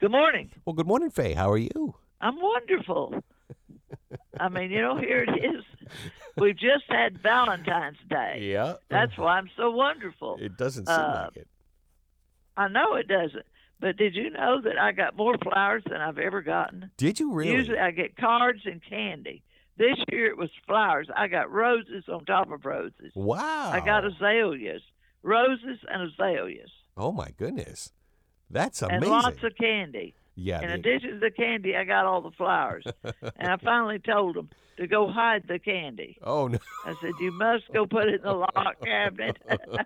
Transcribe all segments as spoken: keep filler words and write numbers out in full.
Good morning. Well, good morning, Faye. How are you? I'm wonderful. I mean, you know, here it is. We've just had Valentine's Day. Yeah. That's why I'm so wonderful. It doesn't seem Uh, like it. I know it doesn't. But did you know that I got more flowers than I've ever gotten? Did you really? Usually I get cards and candy. This year it was flowers. I got roses on top of roses. Wow. I got azaleas, roses and azaleas. Oh, my goodness. That's amazing. And lots of candy. Yeah. In they- addition to the candy, I got all the flowers. And I finally told them to go hide the candy. oh, no. I said, you must go put it in the lock cabinet.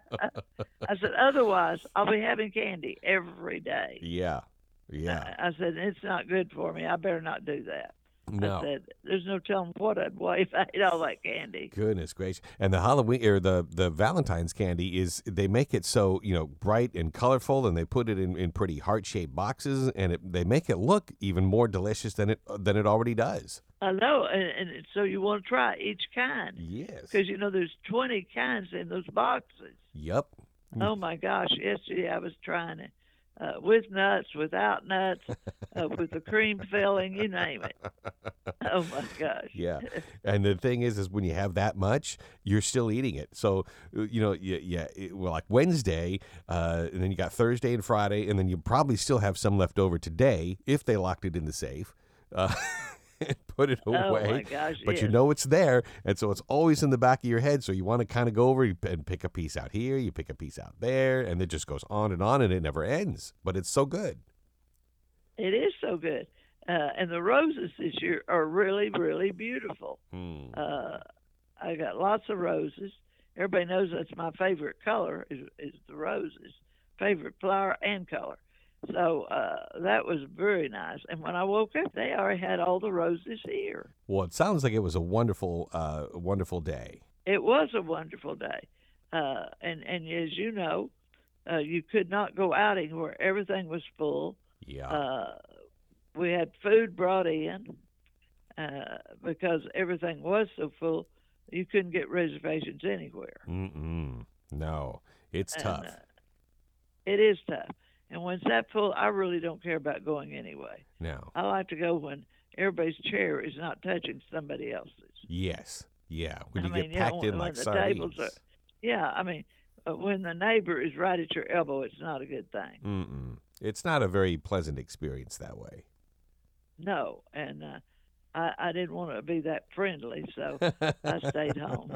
I said, otherwise, I'll be having candy every day. Yeah. Yeah. I said, it's not good for me. I better not do that. No. I said, there's no telling what I'd weigh if I ate all that candy. Goodness gracious. And the Halloween or the, the Valentine's candy is they make it so, you know, bright and colorful, and they put it in, in pretty heart-shaped boxes, and it, they make it look even more delicious than it than it already does. I know, and, and so you want to try each kind. Yes. Because, you know, there's twenty kinds in those boxes. Yep. Oh, my gosh. Yesterday I was trying it. Uh, with nuts, without nuts, uh, with the cream filling, you name it. Oh, my gosh. Yeah. And the thing is, is when you have that much, you're still eating it. So, uh, you know, yeah, yeah it, well, like Wednesday, uh, and then you got Thursday and Friday, and then you probably still have some left over today if they locked it in the safe. Uh, and put it away. Oh, my gosh, but yes. you know it's there, and so it's always in the back of your head. So you want to kind of go over and pick a piece out here, you pick a piece out there, and it just goes on and on, and it never ends. But it's so good. It is so good. Uh, and the roses this year are really, really beautiful. Hmm. Uh, I got lots of roses. Everybody knows that's my favorite color is, is the roses, favorite flower and color. So uh, that was very nice. And when I woke up, they already had all the roses here. Well, it sounds like it was a wonderful, uh, wonderful day. It was a wonderful day. Uh, and, and as you know, uh, you could not go outing where everything was full. Yeah. Uh, we had food brought in uh, because everything was so full. You couldn't get reservations anywhere. Mm-mm. No, it's And, tough. uh, it is tough. And when it's that full, I really don't care about going anyway. No. I like to go when everybody's chair is not touching somebody else's. Yes. Yeah. When I you mean, get you know, packed when, in like when the sardines. tables are, yeah, I mean, uh, when the neighbor is right at your elbow, it's not a good thing. Mm-mm. It's not a very pleasant experience that way. No, and uh, I, I didn't want to be that friendly, so I stayed home.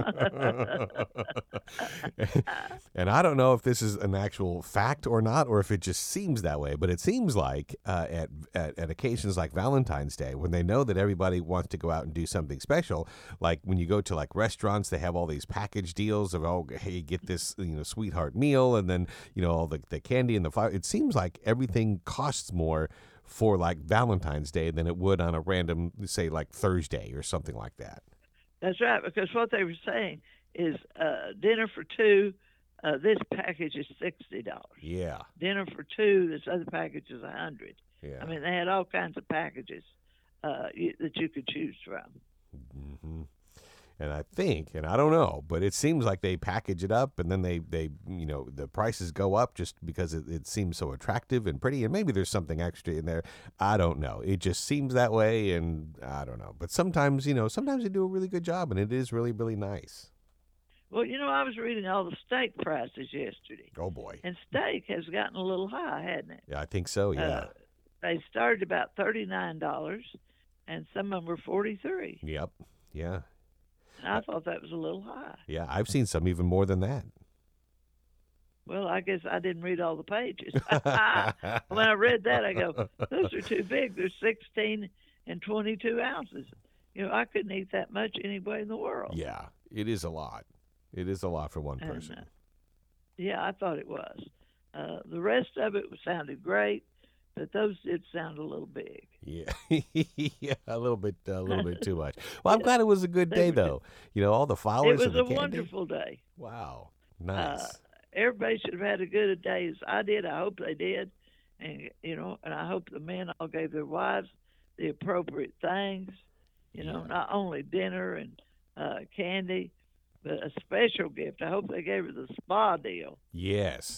And I don't know if this is an actual fact or not, or if it just seems that way, but it seems like uh, at, at at occasions like Valentine's Day, when they know that everybody wants to go out and do something special, like when you go to like restaurants, they have all these package deals of, oh, hey, get this, you know, sweetheart meal, and then, you know, all the, the candy and the fire. It seems like everything costs more for like Valentine's Day than it would on a random, say, like Thursday or something like that. That's right, because what they were saying is uh, dinner for two, uh, this package is sixty dollars. Yeah. Dinner for two, this other package is a hundred. Yeah. I mean, they had all kinds of packages uh, you, that you could choose from. Mm-hmm. And I think, and I don't know, but it seems like they package it up and then they, they you know, the prices go up just because it, it seems so attractive and pretty. And maybe there's something extra in there. I don't know. It just seems that way, and I don't know. But sometimes, you know, sometimes they do a really good job, and it is really, really nice. Well, you know, I was reading all the steak prices yesterday. Oh, boy. And steak has gotten a little high, hasn't it? Yeah, I think so, yeah. Uh, they started about thirty-nine dollars, and some of them were forty-three dollars. Yep. Yeah. And I thought that was a little high. Yeah, I've seen some even more than that. Well, I guess I didn't read all the pages. When I read that, I go, those are too big. They're sixteen and twenty-two ounces. You know, I couldn't eat that much anyway in the world. Yeah, it is a lot. It is a lot for one And, person. uh, yeah, I thought it was. Uh, the rest of it sounded great, but those did sound a little big. Yeah, yeah, a little bit, a little bit too much. Well, I'm glad it was a good day, though. You know, all the It flowers was and the a candy. wonderful day. Wow, Uh, nice. everybody should have had as good a day as I did. I hope they did. And, you know, and I hope the men all gave their wives the appropriate things, you know, Yeah. not only dinner and uh, candy, but a special gift. I hope they gave her the spa deal. Yes,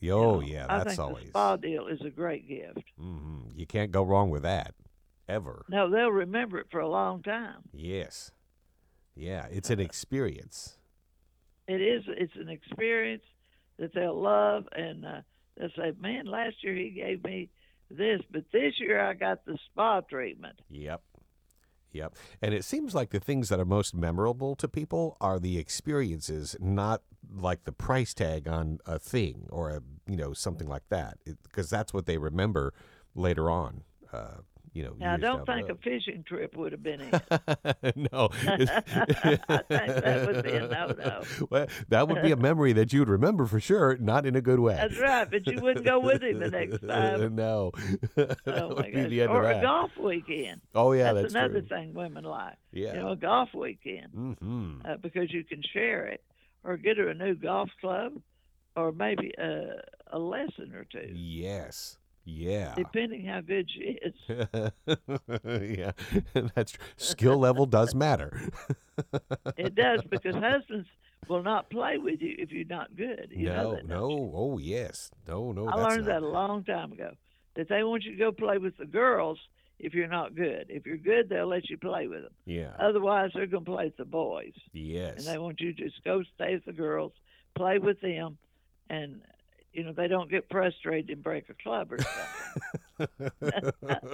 Oh, You know, yeah, I that's think the always. spa deal is a great gift. hmm You can't go wrong with that, ever. No, they'll remember it for a long time. Yes. Yeah, it's an experience. It is. It's an experience that they'll love, and uh, they'll say, "Man, last year he gave me this, but this year I got the spa treatment." Yep. Yep. And it seems like the things that are most memorable to people are the experiences, not like the price tag on a thing or a, you know, something like that, because that's what they remember later on. Uh, you know, Now, I years don't down the think a road. fishing trip would have been in. No. I think that would be a no-no. Well, that would be a memory that you would remember for sure, not in a good way. That's right, but you wouldn't go with him the next time. No. That Oh my would be gosh! the end of Or a that. golf weekend. Oh, yeah, That's, that's another true. thing women like. Yeah. You know, a golf weekend Mm-hmm. uh, because you can share it, or get her a new golf club, or maybe a, a lesson or two, Yes. Yeah. depending how good she is. Yeah. That's true. Skill level does matter. It does, because husbands will not play with you if you're not good. You know No, that, don't you? no. Oh, yes. No, no, I that's learned not. that a long time ago. That they want you to go play with the girls if you're not good. If you're good, they'll let you play with them. Yeah. Otherwise, they're going to play with the boys, and Yes. they want you to just go stay with the girls, play with them, and you know they don't get frustrated and break a club or something.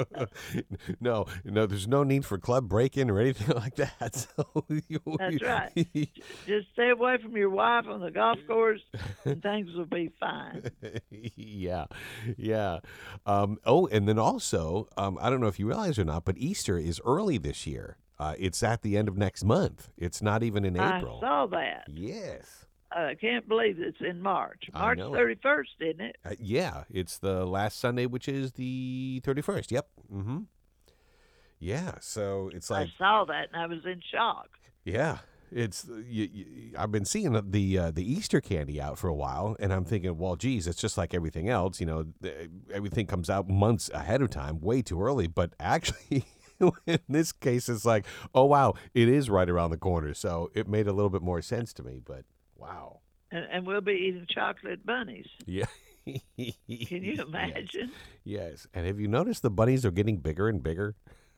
No, no, there's no need for club break-in or anything like that. So you, That's you- right. Just stay away from your wife on the golf course, and things will be fine. Yeah, yeah. Um, oh, and then also, um, I don't know if you realize or not, but Easter is early this year. Uh, it's at the end of next month. It's not even in I April. saw that. Yes. I can't believe it's in March. I March know it. thirty-first, isn't it? Uh, yeah, it's the last Sunday, which is the thirty-first. Yep. Mm-hmm. Yeah, so it's like, I saw that and I was in shock. yeah, it's you, you, I've been seeing the the, uh, the Easter candy out for a while, and I'm thinking, well, geez, it's just like everything else. You know, th- everything comes out months ahead of time, way too early. But actually, in this case, it's like, oh wow, it is right around the corner. So it made a little bit more sense to me. But wow, And, and we'll be eating chocolate bunnies. yeah. Can you Yes. imagine? Yes. And have you noticed the bunnies are getting bigger and bigger?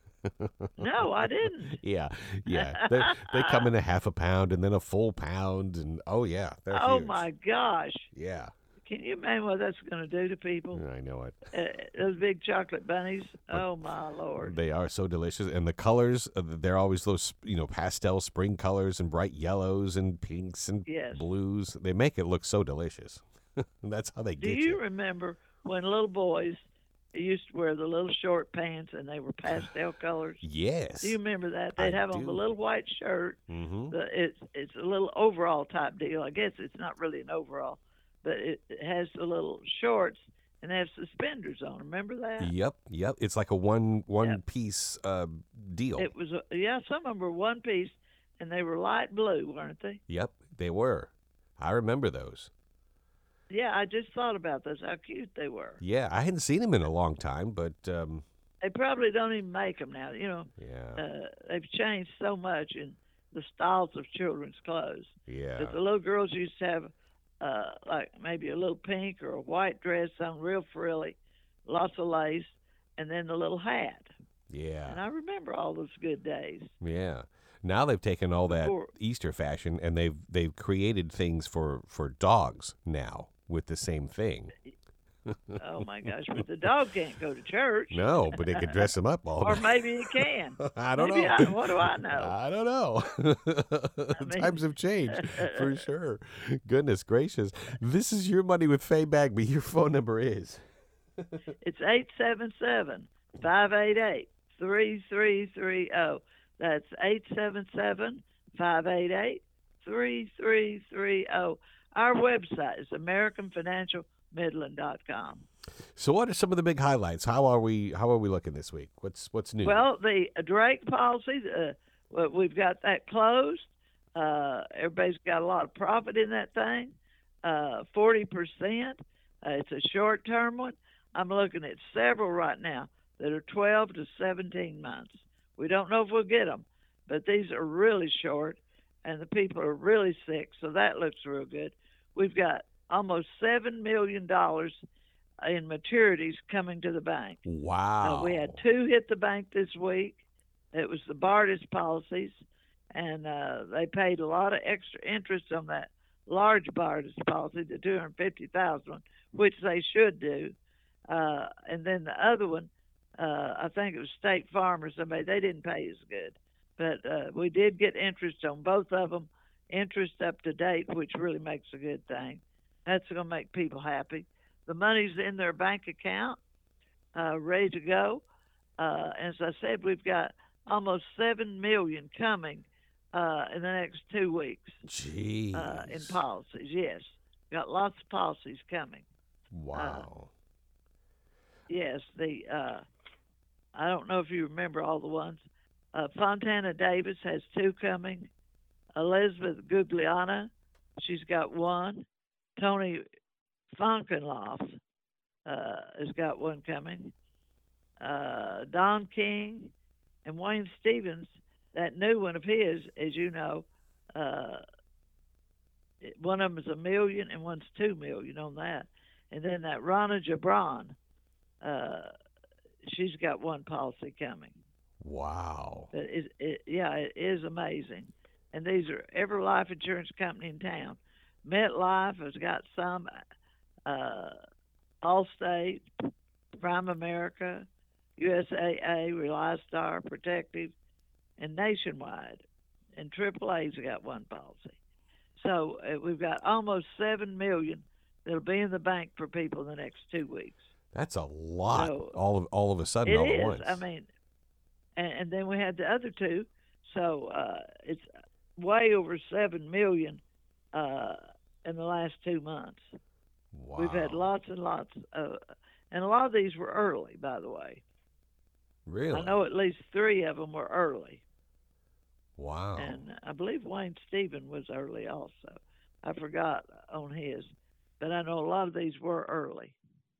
No, I didn't. Yeah, yeah. They they come in a half a pound and then a full pound, and oh yeah, they're Oh huge. my gosh. Yeah, Can you imagine what that's going to do to people? I know it. Uh, those big chocolate bunnies. Oh my Lord. They are so delicious, and the colors, uh, they're always those, you know, pastel spring colors and bright yellows and pinks and Yes. blues. They make it look so delicious. That's how they Do get you remember when little boys used to wear the little short pants and they were pastel colors? Yes. Do you remember that? I They'd have on the do. little white shirt. Mm-hmm. The, it's it's a little overall type deal. I guess it's not really an overall, but it, it has the little shorts and they have suspenders on. Remember that? Yep, yep. It's like a one one Yep. piece uh, deal. It was a, yeah. Some of them were one piece, and they were light blue, weren't they? Yep, they were. I remember those. Yeah, I just thought about those. How cute they were. Yeah, I hadn't seen them in a long time, but um, They probably don't even make them now. You know, yeah, uh, they've changed so much in the styles of children's clothes. yeah. But the little girls used to have uh, like maybe a little pink or a white dress on, real frilly, lots of lace, and then the little hat. Yeah, And I remember all those good days. yeah. Now they've taken all that Before- Easter fashion and they've they've created things for for dogs now with the same thing. Oh my gosh! But the dog can't go to church. No, but they could dress them up all. Or maybe he can. I don't Maybe know. I, what do I know? I don't know. mean- Times have changed for sure. Goodness gracious. This is Your Money with Faye Bagby. Your phone number is. It's eight seven seven, five eight eight, three three three zero. That's eight seven seven, five eight eight, three three three zero. Our website is american financial midland dot com. So what are some of the big highlights? How are we how are we looking this week? What's what's new? Well, the Drake policy, uh, well, we've got that closed. Uh, everybody's got a lot of profit in that thing, uh, forty percent. Uh, it's a short-term one. I'm looking at several right now that are twelve to seventeen months. We don't know if we'll get them, but these are really short, and the people are really sick, so that looks real good. We've got almost seven million dollars in maturities coming to the bank. Uh, we had Wow. two hit the bank this week. It was the Bardis policies, and uh, they paid a lot of extra interest on that large Bardis policy, the two hundred fifty thousand one, which they should do. Uh, and then the other one, uh, I think it was State Farm or somebody, they didn't pay as good. But uh, we did get interest on both of them, interest up to date, which really makes a good thing. That's going to make people happy. The money's in their bank account, uh, ready to go. Uh, as I said, we've got almost seven million coming uh, in the next two weeks Jeez. uh, in policies. Yes, got lots of policies coming. Wow. Uh, yes, the uh, I don't know if you remember all the ones. Uh, Fontana Davis has two coming. Elizabeth Gugliana, she's got one. Tony Fonkenloff uh, has got one coming. Uh, Don King and Wayne Stevens, that new one of his, as you know, uh, one of them is a million and one's two million on that. And then that Ronna Jabron, uh, she's got one policy coming. Wow. But it, it, yeah, it is amazing. And these are every life insurance company in town. MetLife has got some, uh, Allstate, Prime America, U S A A, ReliStar, Protective, and Nationwide. And triple A's got one policy. So uh, we've got almost seven million that'll be in the bank for people in the next two weeks. That's a lot. So all of all of a sudden, it all at is. once. I mean, and, and then we had the other two. So uh, it's way over seven million uh, in the last two months. Wow. We've had lots and lots of, and a lot of these were early, by the way. Really? I know at least three of them were early. Wow. And I believe Wayne Stephen was early also. I forgot on his, but I know a lot of these were early.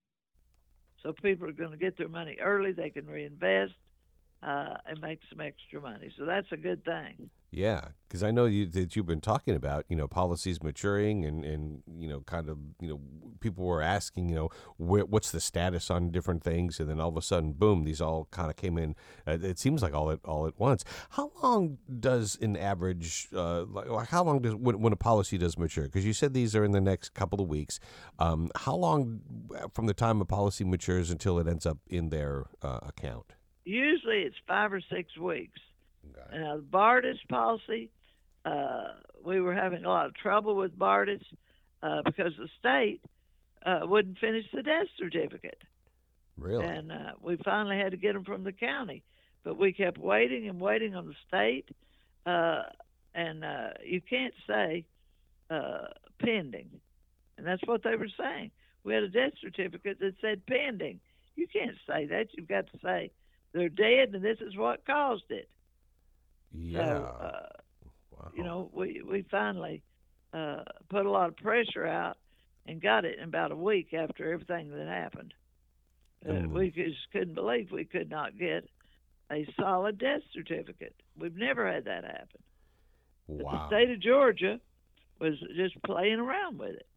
So people are going to get their money early. They can reinvest uh, and make some extra money. So that's a good thing. Yeah, because I know you that you've been talking about, you know, policies maturing and, and you know, kind of, you know, people were asking, you know, where, what's the status on different things, and then all of a sudden, boom, these all kind of came in. Uh, it seems like all at all at once. How long does an average, uh, like, how long does when, when a policy does mature? Because you said these are in the next couple of weeks. Um, how long from the time a policy matures until it ends up in their uh, account? Usually it's five or six weeks. Okay. Now, the Bardis policy, uh, we were having a lot of trouble with Bardis uh, because the state uh, wouldn't finish the death certificate. Really? And uh, we finally had to get them from the county. But we kept waiting and waiting on the state. Uh, and uh, you can't say uh, pending. And that's what they were saying. We had a death certificate that said pending. You can't say that. You've got to say they're dead and this is what caused it. Yeah. So, uh, wow. you know, we we finally uh, put a lot of pressure out and got it in about a week after everything that happened. Uh, Mm. We just couldn't believe we could not get a solid death certificate. We've never had that happen. But Wow. the state of Georgia was just playing around with it.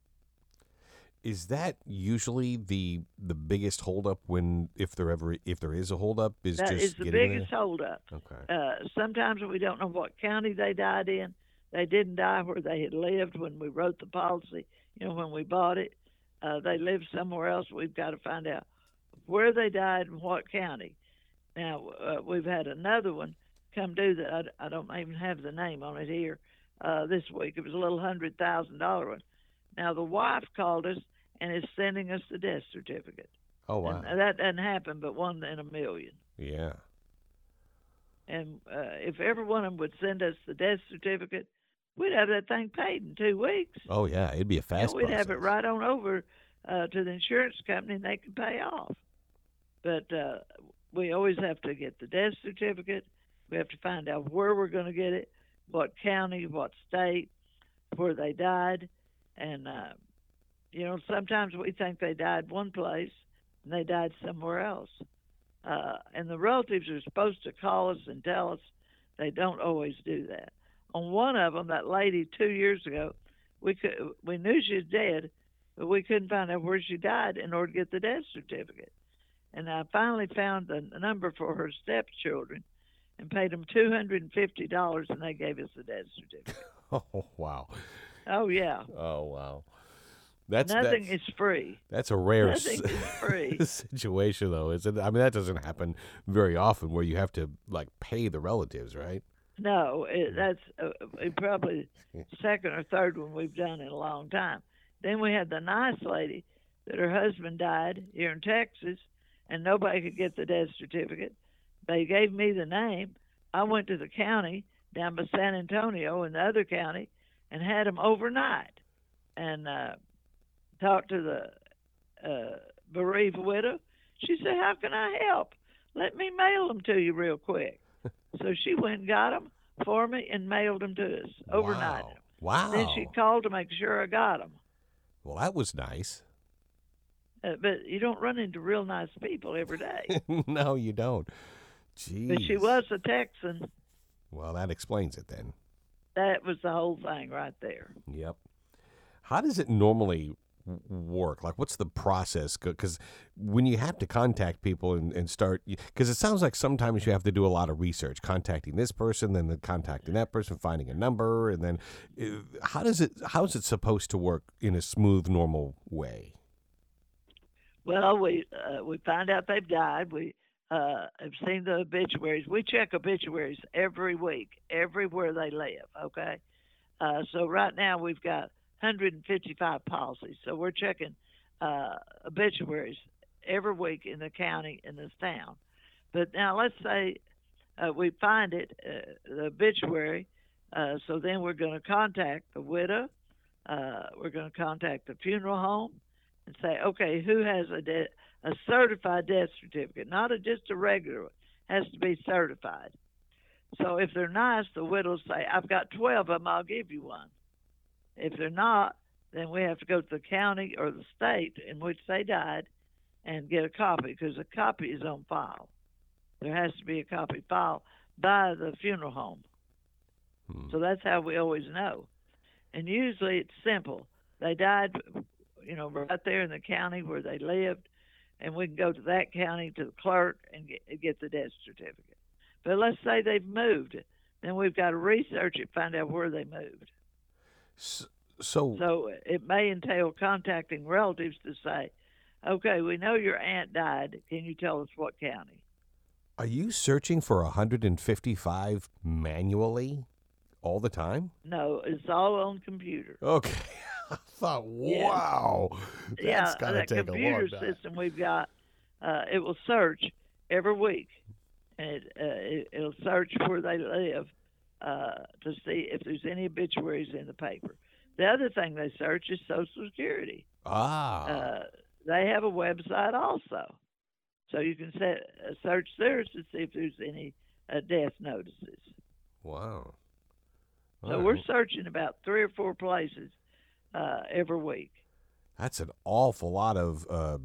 Is that usually the the biggest holdup when if there ever if there is a holdup is That just is the getting biggest holdup. there? Okay. Uh, sometimes we don't know what county they died in. They didn't die where they had lived when we wrote the policy. You know, when we bought it, uh, they lived somewhere else. We've got to find out where they died and what county. Now uh, we've had another one come due that I, I don't even have the name on it here. Uh, this week it was a little hundred thousand dollar one. Now the wife called us and is sending us the death certificate. Oh wow. And that doesn't happen but one in a million. Yeah. And uh, if every one of them would send us the death certificate, we'd have that thing paid in two weeks. Oh yeah. It'd be a You know, fast we'd have it process. right on over uh, to the insurance company and they could pay off. But uh, we always have to get the death certificate. We have to find out where we're going to get it, what county, what state, where they died. And, uh, you know, sometimes we think they died one place and they died somewhere else. Uh, and the relatives are supposed to call us and tell us. They don't always do that. On one of them, that lady two years ago, we could we knew she was dead, but we couldn't find out where she died in order to get the death certificate. And I finally found the number for her stepchildren and paid them two hundred fifty dollars, and they gave us the death certificate. Oh, wow. Oh, yeah. Oh, wow. That's Nothing that's, is free. That's a rare Nothing is free. situation, though, isn't it? I mean, that doesn't happen very often where you have to, like, pay the relatives, right? No, it, that's uh, probably second or third one we've done in a long time. Then we had the nice lady that her husband died here in Texas, and nobody could get the death certificate. They gave me the name. I went to the county down by San Antonio in the other county and had them overnight, and uh, talked to the uh, bereaved widow. She said, "How can I help? Let me mail them to you real quick." So she went and got them for me and mailed them to us overnight. Wow. Wow. Then she called to make sure I got them. Well, that was nice. Uh, but you don't run into real nice people every day. No, you don't. Jeez. But she was a Texan. Well, that explains it then. That was the whole thing right there. Yep. How does it normally w- work? Like, what's the process? Because when you have to contact people and, and start, because it sounds like sometimes you have to do a lot of research, contacting this person, then the contacting that person, finding a number, and then uh, how does it? How is it supposed to work in a smooth, normal way? Well, we uh, we find out they've died. We uh, have seen the obituaries. We check obituaries every week, everywhere they live. Okay, uh, so right now we've got one hundred fifty-five policies. So we're checking uh, obituaries every week in the county, in this town. But now let's say uh, we find it, uh, the obituary. Uh, so then we're going to contact the widow. Uh, we're going to contact the funeral home and say, okay, who has a de- a certified death certificate, not a, just a regular one, has to be certified. So if they're nice, the widow will say, I've got twelve of them, I'll give you one. If they're not, then we have to go to the county or the state in which they died and get a copy, because a copy is on file. There has to be a copy filed by the funeral home. Hmm. So that's how we always know. And usually it's simple. They died, you know, right there in the county where they lived, and we can go to that county, to the clerk, and get, get the death certificate. But let's say they've moved. Then we've got to research it, find out where they moved. So, so, so it may entail contacting relatives to say, okay, we know your aunt died. Can you tell us what county? Are you searching for one hundred fifty-five manually all the time? No, it's all on computer. Okay. I thought, wow, yeah. that's yeah, got to that take a long time. computer system we've got, uh, it will search every week, and it, uh, it, it'll search where they live uh, to see if there's any obituaries in the paper. The other thing they search is Social Security. Ah. Uh, they have a website also, so you can set, uh, search theirs to see if there's any uh, death notices. Wow. So All we're right. searching about three or four places uh, every week. That's an awful lot of. Uh,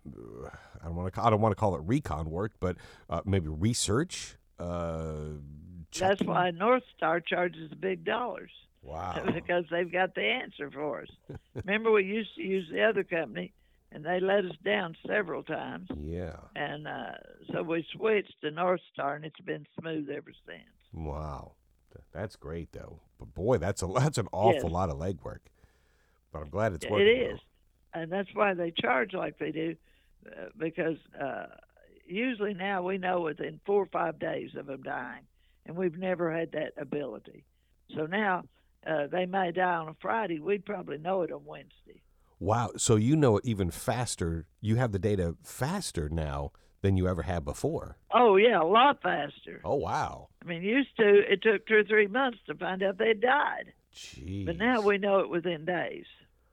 I don't want to. I don't want to call it recon work, but uh, maybe research. Uh, That's why North Star charges big dollars. Wow. Because they've got the answer for us. Remember, we used to use the other company, and they let us down several times. Yeah. And uh, so we switched to North Star, and it's been smooth ever since. Wow. That's great, though. But boy, that's a that's an awful Yes. lot of legwork. But I'm glad it's working. It is, though. and that's why they charge like they do, uh, because uh, usually now we know within four or five days of them dying, and we've never had that ability. So now uh, they may die on a Friday. We'd probably know it on Wednesday. Wow. So you know it even faster. You have the data faster now than you ever had before. Oh, yeah, a lot faster. Oh, wow. I mean, used to, it took two or three months to find out they died. Jeez. But now we know it within days.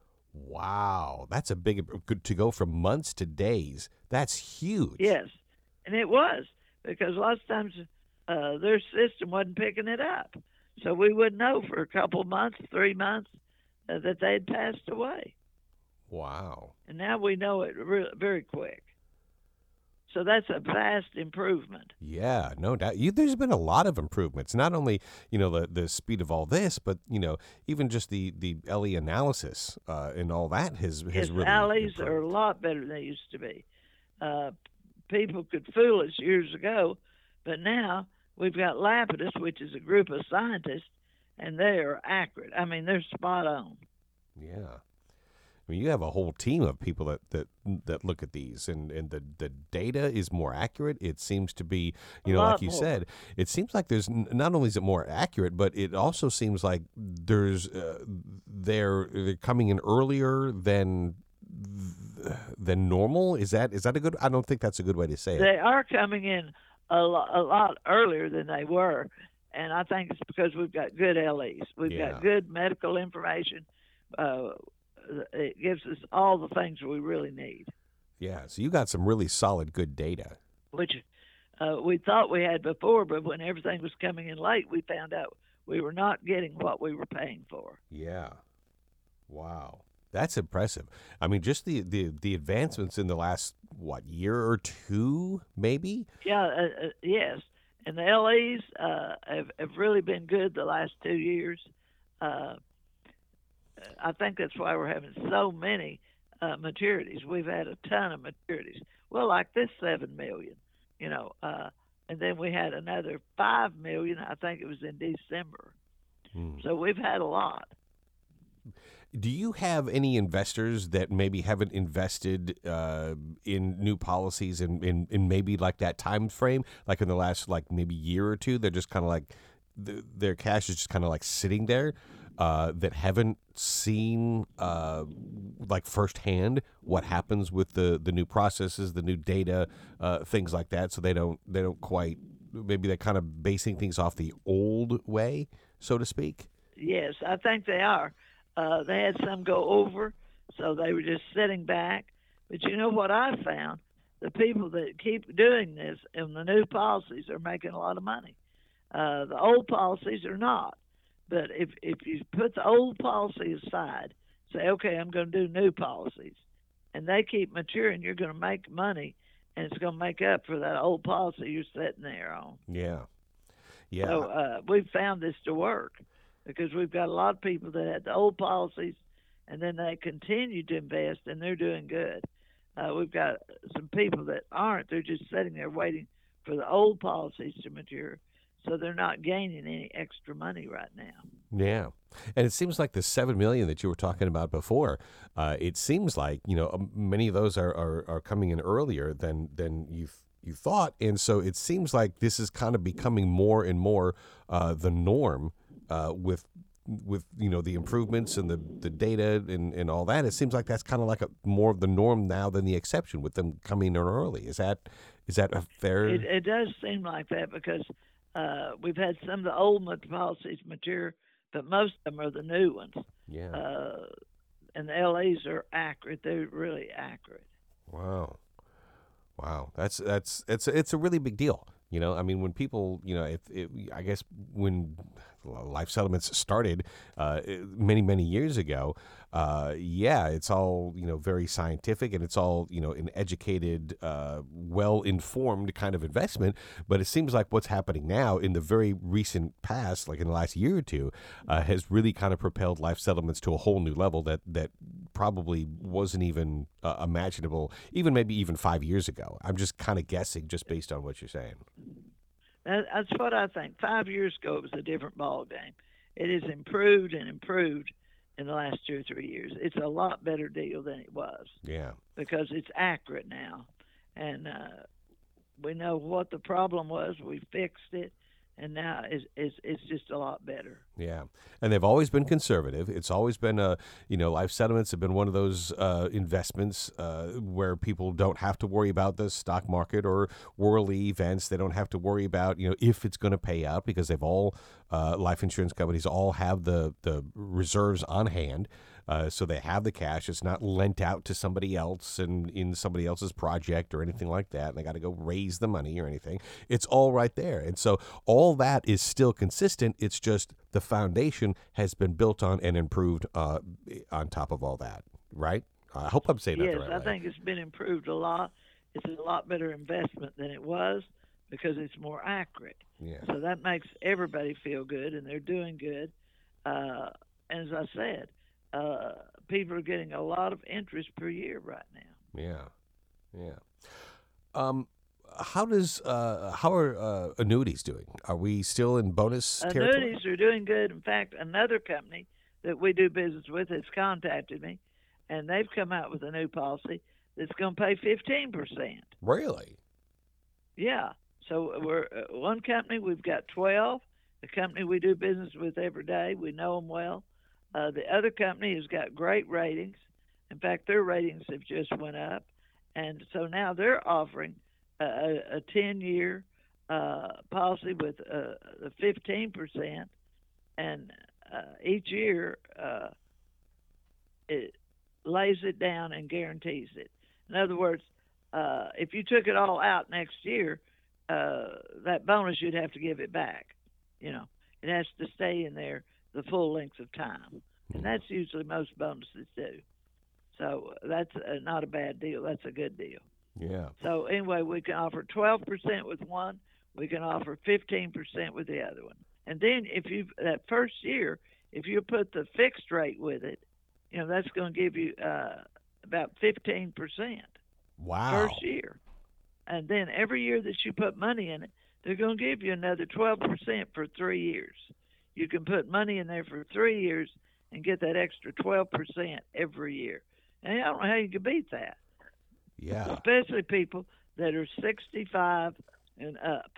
Wow. That's a big, good to go from months to days. That's huge. Yes, and it was, because lots of times uh, their system wasn't picking it up. So we wouldn't know for a couple months, three months, uh, that they had passed away. Wow. And now we know it re- very quick. So that's a vast improvement. Yeah, no doubt. You, there's been a lot of improvements. Not only you know the the speed of all this, but you know even just the the L E analysis uh, and all that has has His really alleys improved. are a lot better than they used to be. Uh, people could fool us years ago, but now we've got Lapidus, which is a group of scientists, and they are accurate. I mean, they're spot on. Yeah. I mean, you have a whole team of people that, that that look at these, and, and the, the data is more accurate. It seems to be, you A know, like lot you more. said, it seems like there's n- not only is it more accurate, but it also seems like there's uh, they're they're coming in earlier than than normal. Is that is that a good? I don't think that's a good way to say it. They are coming in a, lo- a lot earlier than they were, and I think it's because we've got good L Es. We've Yeah. got good medical information. Uh, it gives us all the things we really need, Yeah, so you got some really solid, good data. which uh, we thought we had before, but when everything was coming in late, we found out we were not getting what we were paying for. Yeah. Wow. That's impressive. I mean, just the, the, the advancements in the last, what, year or two, maybe? Yeah, uh, uh, yes. And the L Es uh, have, have really been good the last two years. Uh, I think that's why we're having so many uh, maturities. We've had a ton of maturities. Well, like this seven million, you know, uh, and then we had another five million. I think it was in December. Hmm. So we've had a lot. Do you have any investors that maybe haven't invested uh, in new policies in, in, in maybe like that time frame, like in the last like maybe year or two? They're just kind of like th- their cash is just kind of like sitting there. Uh, that haven't seen uh, like firsthand what happens with the, the new processes, the new data, uh, things like that. So they don't they don't quite maybe they're kind of basing things off the old way, so to speak. Yes, I think they are. Uh, they had some go over, so they were just sitting back. But you know what I found? The people that keep doing this and the new policies are making a lot of money. Uh, the old policies are not. But if if you put the old policy aside, say, okay, I'm going to do new policies, and they keep maturing, you're going to make money, and it's going to make up for that old policy you're sitting there on. Yeah, yeah, So uh, we've found this to work because we've got a lot of people that had the old policies, and then they continue to invest, and they're doing good. Uh, we've got some people that aren't. They're just sitting there waiting for the old policies to mature. So they're not gaining any extra money right now. yeah. And it seems like the seven million that you were talking about before. Uh, it seems like you know um, many of those are, are, are coming in earlier than than you you thought, and so it seems like this is kind of becoming more and more uh, the norm uh, with with you know the improvements and the, the data and, and all that. It seems like that's kind of like a more of the norm now than the exception with them coming in early. Is that is that a fair? It, it does seem like that because uh, we've had some of the old policies mature, but most of them are the new ones. Yeah. Uh, and the L Es are accurate. They're really accurate. Wow. Wow. That's that's it's it's a really big deal. You know, I mean, when people, you know, if, if I guess when life settlements started uh, many, many years ago, uh, yeah, it's all, you know, very scientific and it's all, you know, an educated, uh, well-informed kind of investment. But it seems like what's happening now in the very recent past, like in the last year or two, uh, has really kind of propelled life settlements to a whole new level that, that probably wasn't even uh, imaginable, even maybe even five years ago. I'm just kind of guessing just based on what you're saying. That's what I think. Five years ago, it was a different ball game. It has improved and improved in the last two or three years. It's a lot better deal than it was. Yeah. Because it's accurate now, and uh, we know what the problem was. We fixed it, and now it's, it's it's just a lot better. Yeah, and they've always been conservative. It's always been a, you know, life settlements have been one of those uh, investments uh, where people don't have to worry about the stock market or worldly events. They don't have to worry about, you know, if it's going to pay out because they've all, uh, life insurance companies all have the, the reserves on hand. Uh, so they have the cash. It's not lent out to somebody else and in somebody else's project or anything like that. And they got to go raise the money or anything. It's all right there. And so all that is still consistent. It's just the foundation has been built on and improved uh, on top of all that. Right? I hope I'm saying yes, that the right I way. think it's been improved a lot. it's a lot better investment than it was because it's more accurate. Yeah. So that makes everybody feel good, and they're doing good. Uh, and as I said, uh, people are getting a lot of interest per year right now. Yeah. Yeah. Um, how does uh, how are uh, annuities doing? Are we still in bonus territory? Annuities are doing good. In fact, another company that we do business with has contacted me, and they've come out with a new policy that's going to pay fifteen percent. Really? Yeah. So we're uh, one company. We've got twelve. The company we do business with every day, we know them well. Uh, the other company has got great ratings. In fact, their ratings have just went up, and so now they're offering a, a ten-year uh, policy with uh, the fifteen percent, and uh, each year uh, it lays it down and guarantees it. In other words, uh, if you took it all out next year, uh, that bonus you'd have to give it back. You know, it has to stay in there the full length of time, and that's usually most bonuses do. So that's uh, not a bad deal. That's a good deal. Yeah. So anyway, we can offer twelve percent with one. We can offer fifteen percent with the other one. And then if you that first year, if you put the fixed rate with it, you know that's going to give you uh, about fifteen percent. Wow. First year, and then every year that you put money in it, they're going to give you another twelve percent for three years. You can put money in there for three years and get that extra twelve percent every year. And I don't know how you can beat that. Yeah. Especially people that are sixty-five and up.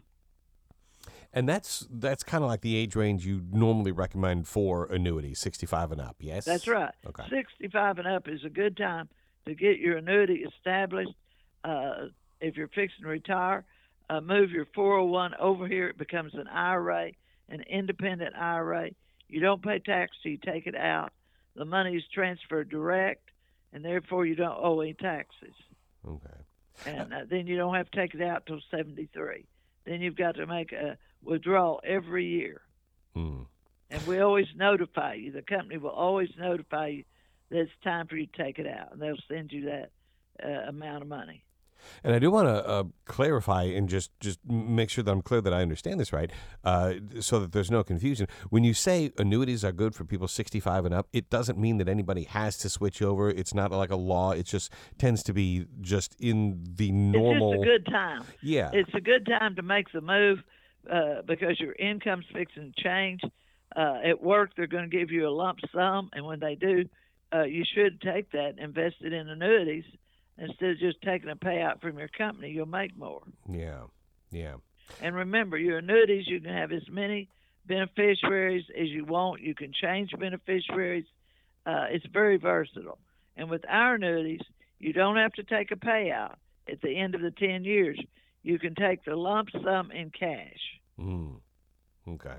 And that's that's kind of like the age range you normally recommend for annuities, sixty-five and up, yes? That's right. Okay. sixty-five and up is a good time to get your annuity established. Uh, if you're fixing to retire, uh, move your four oh one over here. It becomes an I R A, an independent I R A. You don't pay tax till you take it out. The money is transferred direct, and therefore you don't owe any taxes. Okay. And uh, then you don't have to take it out till seventy-three. Then you've got to make a withdrawal every year. Hmm. And we always notify you. The company will always notify you that it's time for you to take it out, and they'll send you that uh, amount of money. And I do want to uh, clarify and just, just make sure that I'm clear that I understand this right, uh, so that there's no confusion. When you say annuities are good for people sixty-five and up, it doesn't mean that anybody has to switch over. It's not like a law. It just tends to be just in the normal. It's just a good time. Yeah. It's a good time to make the move uh, because your income's fixing to change. Uh, at work, they're going to give you a lump sum, and when they do, uh, you should take that and invest it in annuities. Instead of just taking a payout from your company, you'll make more. Yeah, yeah. And remember, your annuities, you can have as many beneficiaries as you want. You can change beneficiaries. Uh, it's very versatile. And with our annuities, you don't have to take a payout at the end of the ten years. You can take the lump sum in cash. Mm. Okay.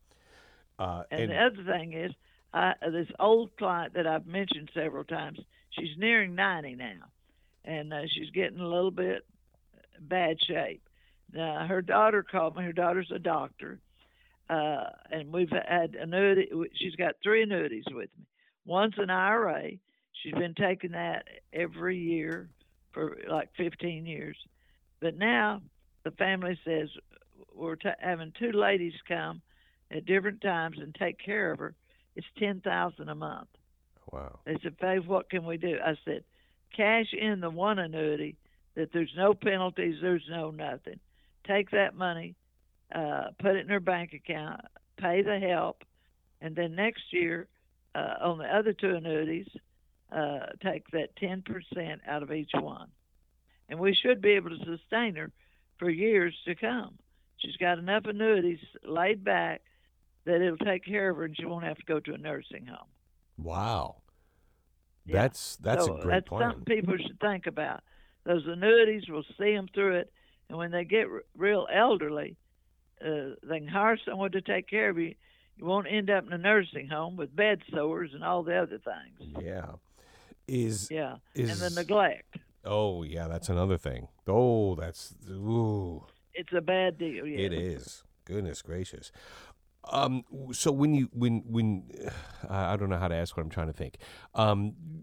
Uh, and, and the other thing is, I, this old client that I've mentioned several times, she's nearing ninety now. And uh, she's getting a little bit bad shape. Now, her daughter called me. Her daughter's a doctor. Uh, and we've had annuity. She's got three annuities with me. One's an I R A. She's been taking that every year for like fifteen years. But now the family says we're t- having two ladies come at different times and take care of her. It's ten thousand dollars a month. Wow. They said, Faith, what can we do? I said, cash in the one annuity that there's no penalties, there's no nothing. Take that money, uh, put it in her bank account, pay the help, and then next year uh, on the other two annuities, uh, take that ten percent out of each one. And we should be able to sustain her for years to come. She's got enough annuities laid back that it'll take care of her and she won't have to go to a nursing home. Wow. Yeah. That's that's so a great that's plan. something people should think about. Those annuities will see them through it, and when they get r- real elderly, uh, they can hire someone to take care of you. You won't end up in a nursing home with bed sores and all the other things. Yeah. Is Yeah, is, and the neglect. Oh, yeah, that's another thing. Oh, that's ooh. It's a bad deal. Yeah. It is. Goodness gracious. Um. So when you when when uh, I don't know how to ask what I'm trying to think. Um.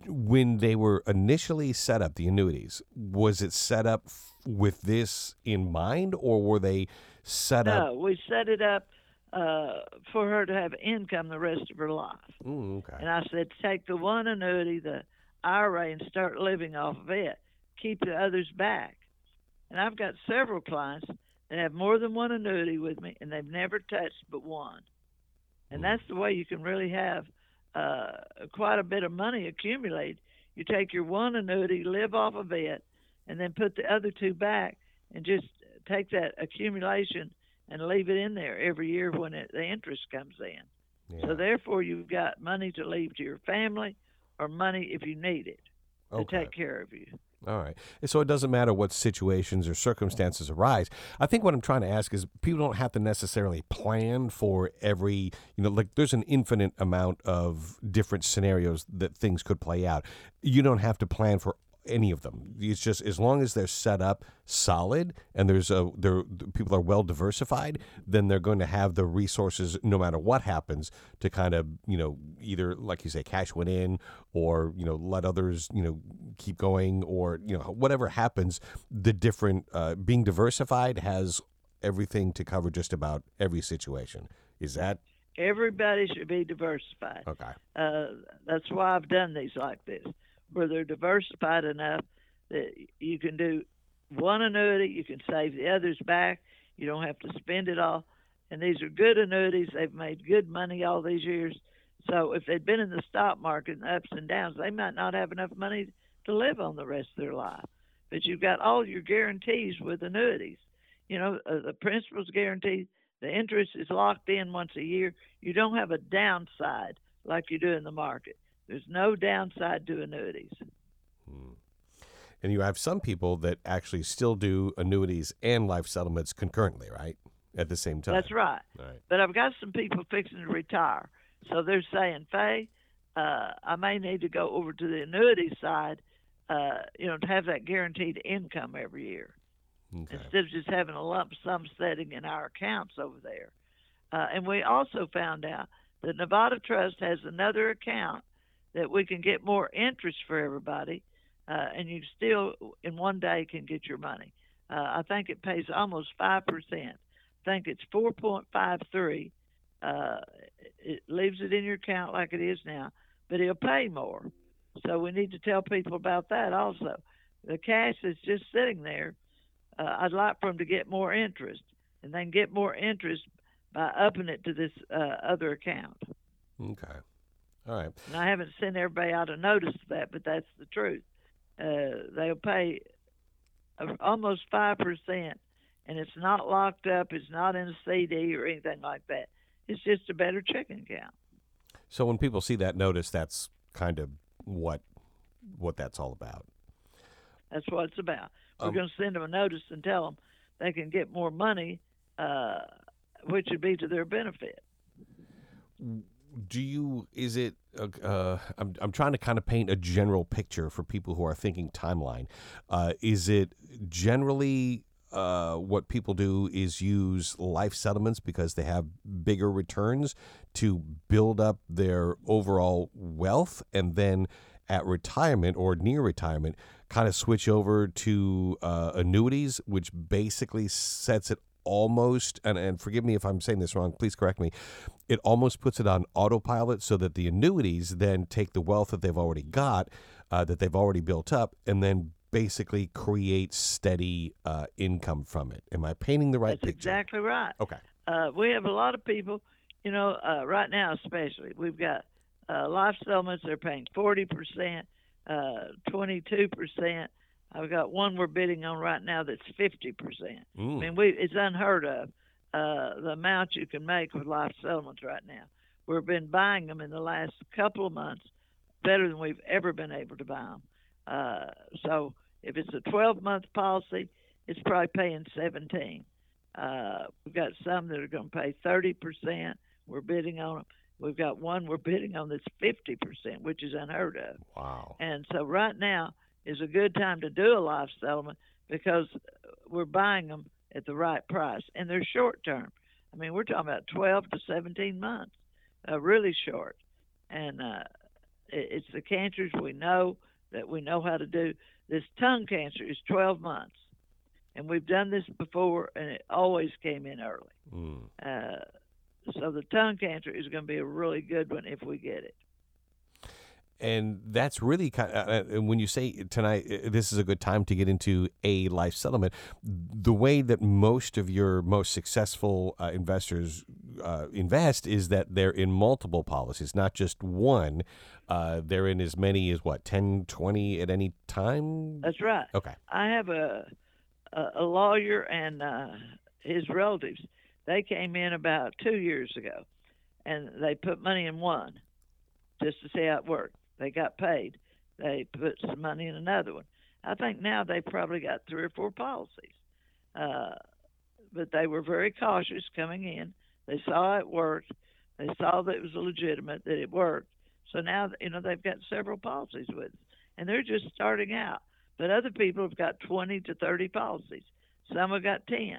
when they were initially set up, the annuities, was it set up f- with this in mind, or were they set up? No, we set it up uh, for her to have income the rest of her life. Ooh, okay. And I said, take the one annuity, the I R A, and start living off of it. Keep the others back. And I've got several clients that have more than one annuity with me, and they've never touched but one. And Mm. that's the way you can really have uh, quite a bit of money accumulate. You take your one annuity, live off of it, and then put the other two back, and just take that accumulation and leave it in there every year when it, the interest comes in. Yeah. So therefore, you've got money to leave to your family, or money if you need it to Okay. take care of you. All right. And so it doesn't matter what situations or circumstances arise. I think what I'm trying to ask is people don't have to necessarily plan for every, you know, like there's an infinite amount of different scenarios that things could play out. You don't have to plan for any of them. It's just as long as they're set up solid and there's a there people are well diversified, then they're going to have the resources no matter what happens to kind of, you know, either like you say cash went in, or, you know, let others, you know, keep going, or, you know, whatever happens, the different uh, being diversified has everything to cover just about every situation. Is that Everybody should be diversified. okay? Uh, that's why I've done these like this, where they're diversified enough that you can do one annuity, you can save the others back, you don't have to spend it all. And these are good annuities. They've made good money all these years. So if they'd been in the stock market and the ups and downs, they might not have enough money to live on the rest of their life. But you've got all your guarantees with annuities. You know, uh, the principal's guaranteed, the interest is locked in once a year. You don't have a downside like you do in the market. There's no downside to annuities. Hmm. And you have some people that actually still do annuities and life settlements concurrently, right? At the same time. That's right. Right. But I've got some people fixing to retire. So they're saying, Faye, uh, I may need to go over to the annuity side, uh, you know, to have that guaranteed income every year. Okay. Instead of just having a lump sum setting in our accounts over there. Uh, and we also found out that Nevada Trust has another account that we can get more interest for everybody, uh, and you still, in one day, can get your money. Uh, I think it pays almost five percent. I think it's four point five three. Uh, it leaves it in your account like it is now, but it'll pay more. So we need to tell people about that also. The cash is just sitting there. Uh, I'd like for them to get more interest, and then get more interest by upping it to this uh, other account. Okay. All right. And I haven't sent everybody out a notice of that, but that's the truth. Uh, they'll pay uh, almost five percent, and it's not locked up. It's not in a C D or anything like that. It's just a better checking account. So when people see that notice, that's kind of what what that's all about. That's what it's about. We're Um, going to send them a notice and tell them they can get more money, uh, which would be to their benefit. Do you, is it, uh, uh, I'm, I'm trying to kind of paint a general picture for people who are thinking timeline. Uh, is it generally uh, what people do is use life settlements because they have bigger returns to build up their overall wealth, and then at retirement or near retirement, kind of switch over to uh, annuities, which basically sets it almost, and, and forgive me if I'm saying this wrong, please correct me, it almost puts it on autopilot so that the annuities then take the wealth that they've already got, uh, that they've already built up, and then basically create steady uh, income from it. Am I painting the right That's picture? exactly right. Okay. Uh, we have a lot of people, you know, uh, right now especially, we've got uh, life settlements, they're paying forty percent, uh, twenty-two percent. I've got one we're bidding on right now that's fifty percent. Mm. I mean, we it's unheard of, uh, the amount you can make with life settlements right now. We've been buying them in the last couple of months better than we've ever been able to buy them. Uh, so if it's a twelve-month policy, it's probably paying seventeen. Uh, we've got some that are going to pay thirty percent. We're bidding on them. We've got one we're bidding on that's fifty percent, which is unheard of. Wow. And so right now is a good time to do a life settlement because we're buying them at the right price, and they're short term. I mean, we're talking about twelve to seventeen months, uh, really short. And uh, It's the cancers we know that we know how to do. This tongue cancer is twelve months, and we've done this before, and it always came in early. Mm. Uh, so the tongue cancer is going to be a really good one if we get it. And that's really kind of, uh, when you say tonight, uh, this is a good time to get into a life settlement. The way that most of your most successful uh, investors uh, invest is that they're in multiple policies, not just one. Uh, they're in as many as what, ten, twenty at any time? That's right. Okay. I have a a, a lawyer and uh, his relatives. They came in about two years ago, and they put money in one just to see how it worked. They got paid. They put some money in another one. I think now they probably got three or four policies. Uh, but they were very cautious coming in. They saw it worked. They saw that it was legitimate, that it worked. So now, you know, they've got several policies with us. And they're just starting out. But other people have got twenty to thirty policies. Some have got ten.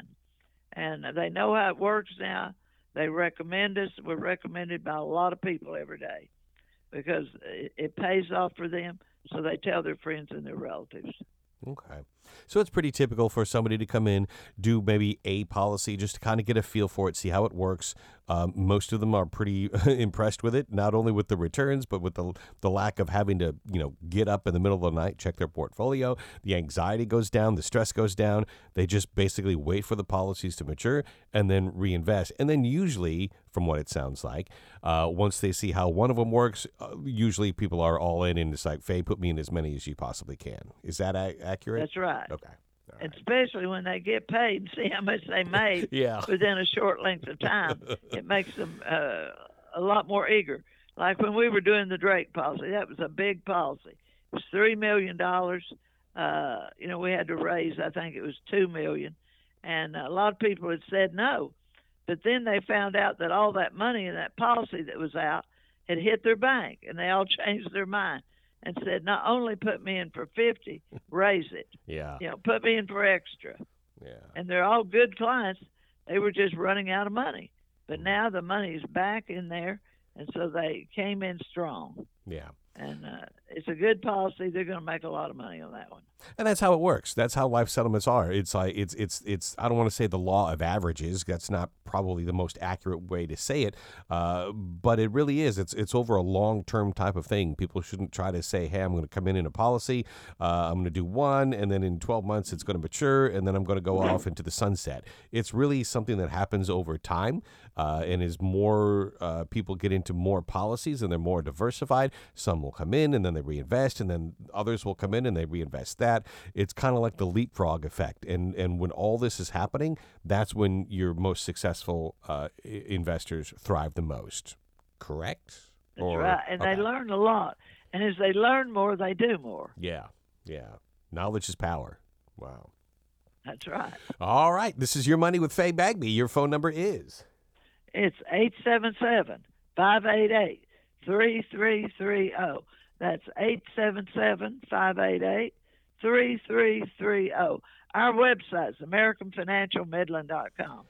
And they know how it works now. They recommend us. We're recommended by a lot of people every day, because it pays off for them, so they tell their friends and their relatives. Okay. So it's pretty typical for somebody to come in, do maybe a policy just to kind of get a feel for it, see how it works. Um, most of them are pretty impressed with it, not only with the returns, but with the the lack of having to, you know, get up in the middle of the night, check their portfolio. The anxiety goes down, the stress goes down. They just basically wait for the policies to mature and then reinvest. And then usually, from what it sounds like, uh, once they see how one of them works, uh, usually people are all in and it's like, Faye, put me in as many as you possibly can. Is that a- accurate? That's right. Okay. Right. Especially when they get paid and see how much they made yeah. within a short length of time. It makes them uh, a lot more eager. Like when we were doing the Drake policy, that was a big policy. It was three million dollars. Uh, you know, we had to raise, I think it was two million dollars. And a lot of people had said no. But then they found out that all that money in that policy that was out had hit their bank, and they all changed their mind and said, not only put me in for fifty, raise it. Yeah. You know, put me in for extra. Yeah. And they're all good clients. They were just running out of money. But now the money is back in there, and so they came in strong. Yeah. And uh, it's a good policy. They're going to make a lot of money on that one. And that's how it works. That's how life settlements are. It's like it's it's it's. I don't want to say the law of averages. That's not probably the most accurate way to say it. Uh, but it really is. It's it's over a long term type of thing. People shouldn't try to say, "Hey, I'm going to come in in a policy. Uh, I'm going to do one, and then in twelve months it's going to mature, and then I'm going to go off into the sunset." It's really something that happens over time, uh, and as more uh, people get into more policies and they're more diversified, some will come in and then they reinvest, and then others will come in and they reinvest that. It's kind of like the leapfrog effect. And and when all this is happening, that's when your most successful uh, investors thrive the most. Correct? That's or, right. And okay. They learn a lot. And as they learn more, they do more. Yeah. Yeah. Knowledge is power. Wow. That's right. All right. This is Your Money with Faye Bagby. Your phone number is? It's eight seven seven, five eight eight, three three three zero. That's eight seven seven, five eight eight, three three three zero. Our website is american financial midland dot com.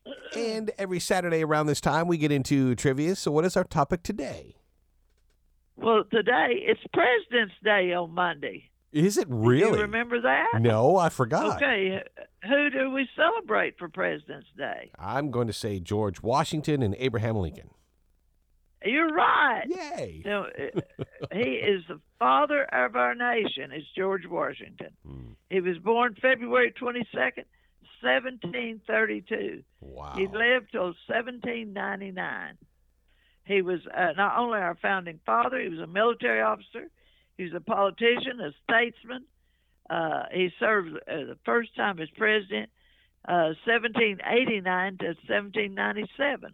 And every Saturday around this time, we get into trivia. So what is our topic today? Well, today, it's President's Day on Monday. Is it really? Do you remember that? No, I forgot. Okay. Who do we celebrate for President's Day? I'm going to say George Washington and Abraham Lincoln. You're right. Yay. You know, he is the father of our nation, is George Washington. Hmm. He was born February twenty-second, seventeen thirty-two. Wow. He lived till seventeen ninety-nine. He was uh, not only our founding father, he was a military officer, he was a politician, a statesman. Uh, he served uh, the first time as president, uh, seventeen eighty-nine to seventeen ninety-seven.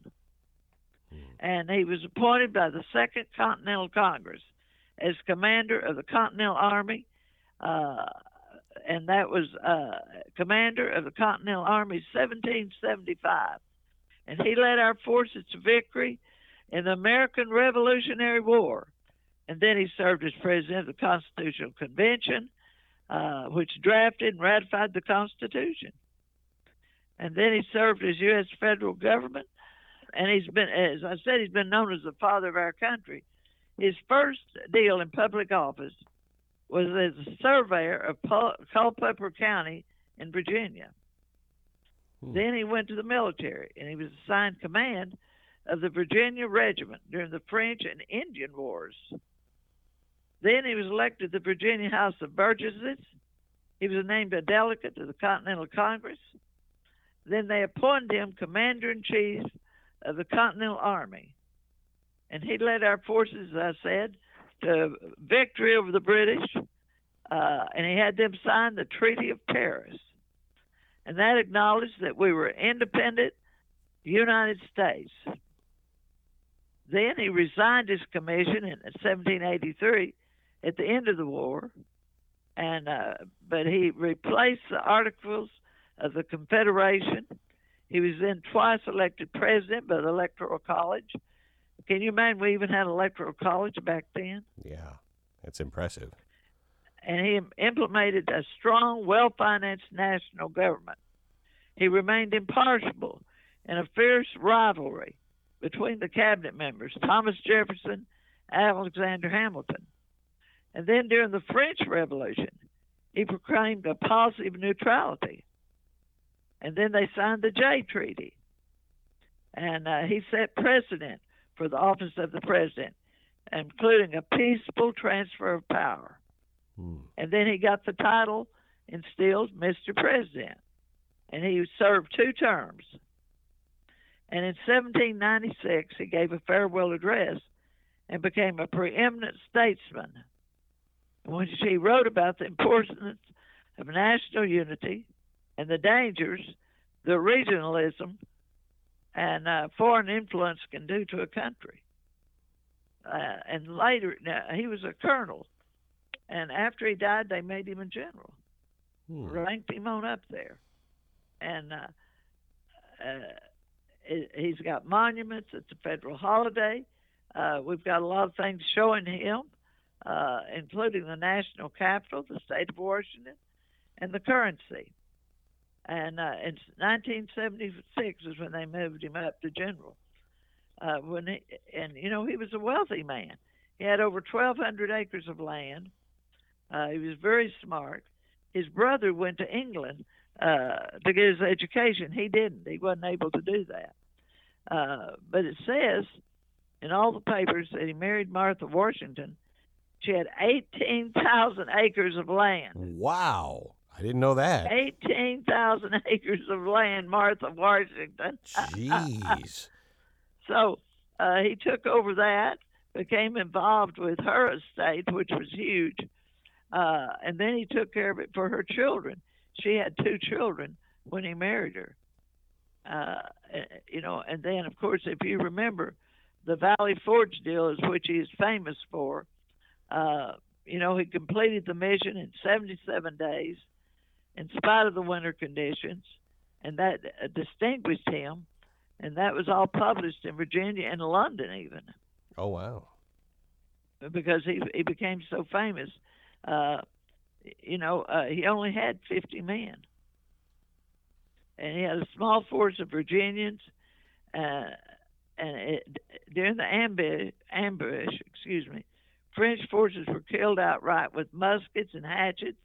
And he was appointed by the Second Continental Congress as commander of the Continental Army, uh, and that was uh, commander of the Continental Army seventeen seventy-five. And he led our forces to victory in the American Revolutionary War. And then he served as president of the Constitutional Convention, uh, which drafted and ratified the Constitution. And then he served as U S federal government. And he's been, as I said, he's been known as the father of our country. His first deal in public office was as a surveyor of Culpeper County in Virginia. Hmm. Then he went to the military, and he was assigned command of the Virginia Regiment during the French and Indian Wars. Then he was elected to the Virginia House of Burgesses. He was named a delegate to the Continental Congress. Then they appointed him commander-in-chief of the Continental Army. And he led our forces, as I said, to victory over the British, uh, and he had them sign the Treaty of Paris. And that acknowledged that we were independent United States. Then he resigned his commission in seventeen eighty-three at the end of the war, and uh, but he replaced the Articles of the Confederation. He was then twice elected president by the Electoral College. Can you imagine we even had Electoral College back then? Yeah, that's impressive. And he implemented a strong, well-financed national government. He remained impartial in a fierce rivalry between the cabinet members, Thomas Jefferson and Alexander Hamilton. And then during the French Revolution, he proclaimed a policy of neutrality. And then they signed the Jay Treaty. And uh, he set precedent for the office of the president, including a peaceful transfer of power. Hmm. And then he got the title instilled, Mister President. And he served two terms. And in seventeen ninety-six, he gave a farewell address and became a preeminent statesman, in which he wrote about the importance of national unity and the dangers the regionalism and uh, foreign influence can do to a country. Uh, and later, now, he was a colonel, and after he died, they made him a general, hmm. ranked him on up there. And uh, uh, it, he's got monuments. It's a federal holiday. Uh, we've got a lot of things showing him, uh, including the national capital, the state of Washington, and the currency. And uh, in nineteen seventy-six is when they moved him up to general. Uh, when he, and, you know, he was a wealthy man. He had over twelve hundred acres of land. Uh, he was very smart. His brother went to England uh, to get his education. He didn't. He wasn't able to do that. Uh, but it says in all the papers that he married Martha Washington. She had eighteen thousand acres of land. Wow. I didn't know that. eighteen thousand acres of land, Martha Washington. Jeez. So uh, he took over that, became involved with her estate, which was huge, uh, and then he took care of it for her children. She had two children when he married her. Uh, you know, and then, of course, if you remember, the Valley Forge deal is which he is famous for. Uh, you know, he completed the mission in seventy-seven days. In spite of the winter conditions, and that uh, distinguished him, and that was all published in Virginia and London even. Oh, wow. Because he he became so famous. Uh, you know, uh, he only had fifty men. And he had a small force of Virginians, uh, and it, during the ambush, ambush, excuse me, French forces were killed outright with muskets and hatchets.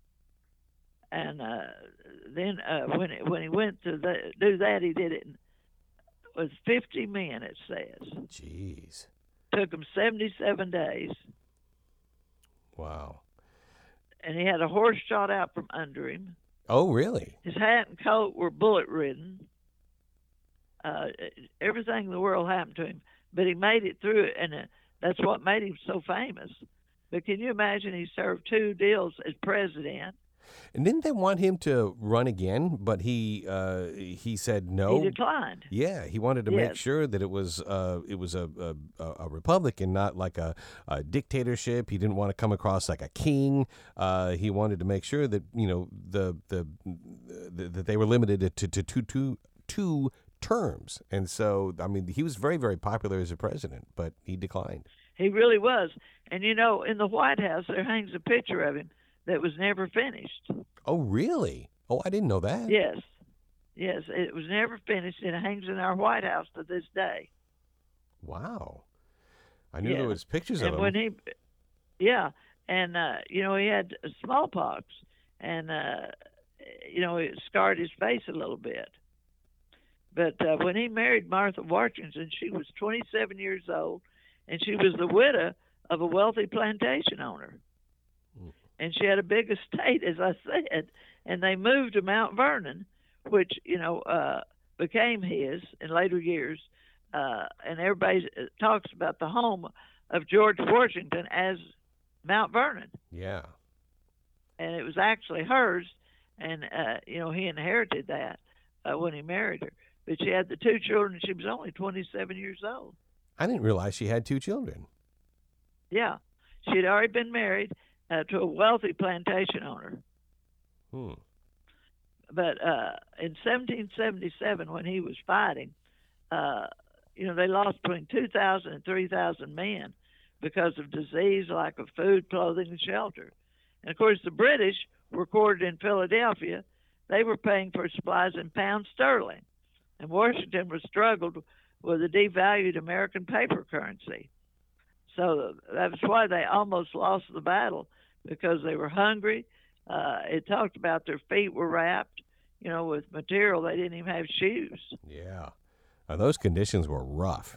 And uh, then uh, when it, when he went to the, do that, he did it in, with fifty men, it says. Jeez. Took him seventy-seven days. Wow. And he had a horse shot out from under him. Oh, really? His hat and coat were bullet-ridden. Uh, everything in the world happened to him. But he made it through it, and uh, that's what made him so famous. But can you imagine he served two deals as president? And didn't they want him to run again? But he uh, he said no. He declined. Yeah, he wanted to yes. make sure that it was uh, it was a, a a republic and not like a, a dictatorship. He didn't want to come across like a king. Uh, he wanted to make sure that you know the the, the that they were limited to to two two two terms. And so, I mean, he was very very popular as a president, but he declined. He really was. And you know, in the White House there hangs a picture of him that was never finished. Oh, really? Oh, I didn't know that. Yes. Yes, it was never finished, and it hangs in our White House to this day. Wow. I knew Yeah. there was pictures And of when him. he, yeah, and uh, you know, he had yeah, and uh, you know, he had smallpox, and uh, you know, it scarred his face a little bit. But uh, when he married Martha Washington, she was twenty-seven years old, and she was the widow of a wealthy plantation owner. Mm. And she had a big estate, as I said, and they moved to Mount Vernon, which, you know, uh, became his in later years. Uh, and everybody talks about the home of George Washington as Mount Vernon. Yeah. And it was actually hers, and, uh, you know, he inherited that uh, when he married her. But she had the two children. She was only twenty-seven years old. I didn't realize she had two children. Yeah. She had already been married uh, to a wealthy plantation owner. Hmm. But uh, in seventeen seventy-seven, when he was fighting, uh, you know, they lost between two thousand and three thousand men because of disease, lack of food, clothing, and shelter. And, of course, the British were quartered in Philadelphia. They were paying for supplies in pounds sterling. And Washington was struggled with a devalued American paper currency. So that's why they almost lost the battle, because they were hungry. Uh, it talked about their feet were wrapped, you know, with material. They didn't even have shoes. Yeah. Uh, those conditions were rough.